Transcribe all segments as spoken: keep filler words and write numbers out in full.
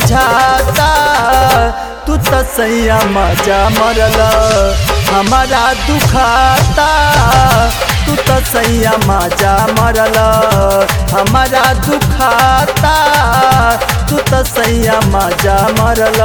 बुझाता तू तो सैया मजा मरल हमारा दुखाता तू तो सैया मजा मरल हमारा दुखाता तू तो सैया मजा मरल।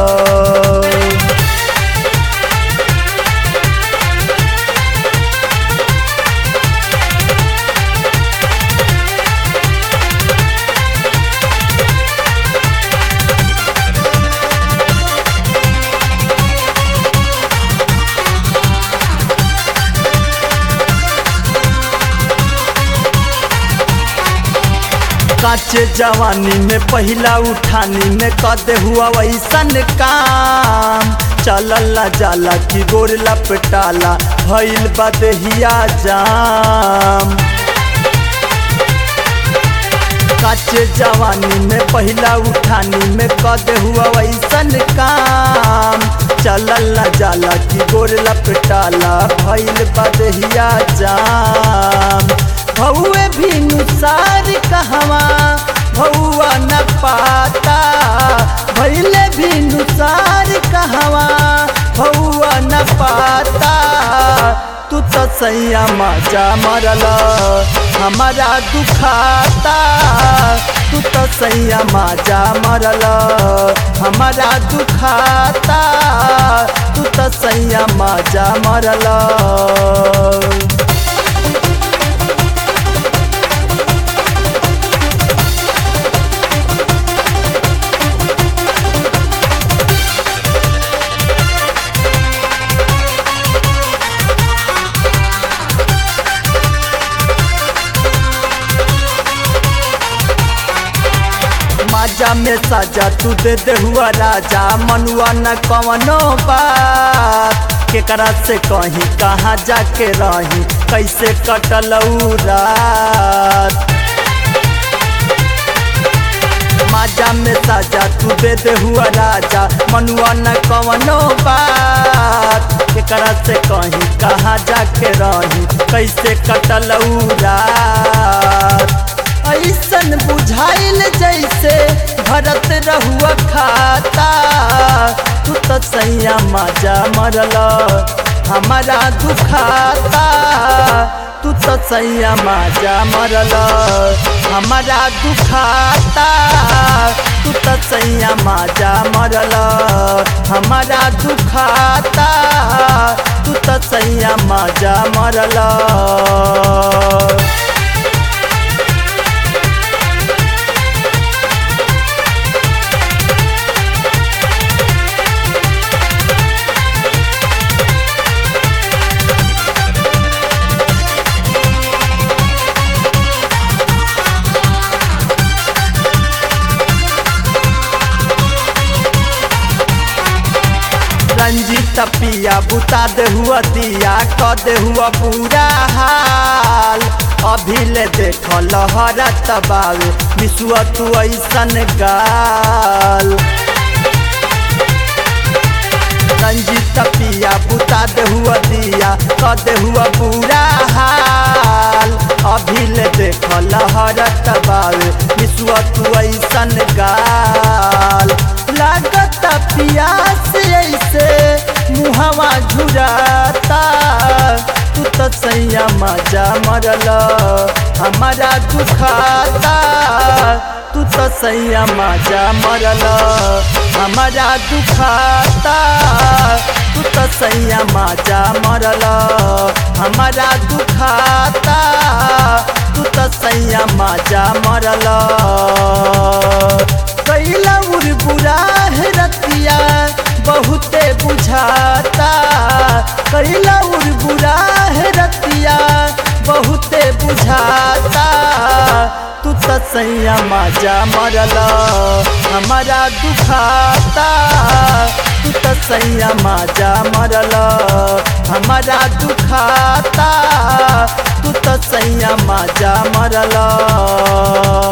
काचे जवानी में पहला उठानी में कदे हुआ वैसन काम चलला जाला की गोर लपटाला भइल बदहिया जाम। काचे जवानी में पहला उठानी में कदे हुआ वैसन काम चलला जाला की गोर लपटाला भइल बदहिया जाम। भौए भी नुसार कहवा भौआ न पाता भैले भी नुसार कहवा भौआ न पाता तू तो सैया मजा मरल हमारा दुखाता तू तो सैया मजा मरल हमारा दुखाता तू तो सैया मजा मरल। माजा में साजा तू दे दे हुआ राजा मनुआ न कवनो बात केकरा से कहीं कहाँ जाके रही कैसे कटलऊ रात। माजा में साजा तू दे दे हुआ राजा मनुआ न कवनो बात केकरा से कहीं कहाँ जाके रही कैसे कटलऊ रात। ऐसन बुझाइल जैसे भरत रहुआ खाता तू तो सैया मजा मरल हमारा दुखाता तू तो सैया मजा मरल हमारा दुखाता तू तो सैया मजा मरल हमारा दुखाता तू तो सैया मजा मरल। रंजीत पिया बुता दे हुआ दिया क दे हुआ पूरा हाल अभी ले देख लहरा तबावे विश्व तू ऐसन गाल। रंजीत पिया बुता दे हुआ दिया क दे हुआ पूरा हाल अभी ले देख लहरा तबावे विश्व तू ऐसन गाल। लागत पियास ऐसे मुहवा झुराता तू तो सैया मजा मरल हमारा दुखाता तू तो सैया मजा मरल हमारा दुखाता तू तो सैया मजा मरल हमारा दुखाता तू तो सैया मजा मरल। कैला उर्बुरा रतिया बहुते बुझाता कैला उर्बुरा रतिया बहुते बुझाता तू तो सैया मजा मरल हमारा दुखाता तू तो सैया मजा मरल हमारा दुखाता तू तो सैया मजा मरल।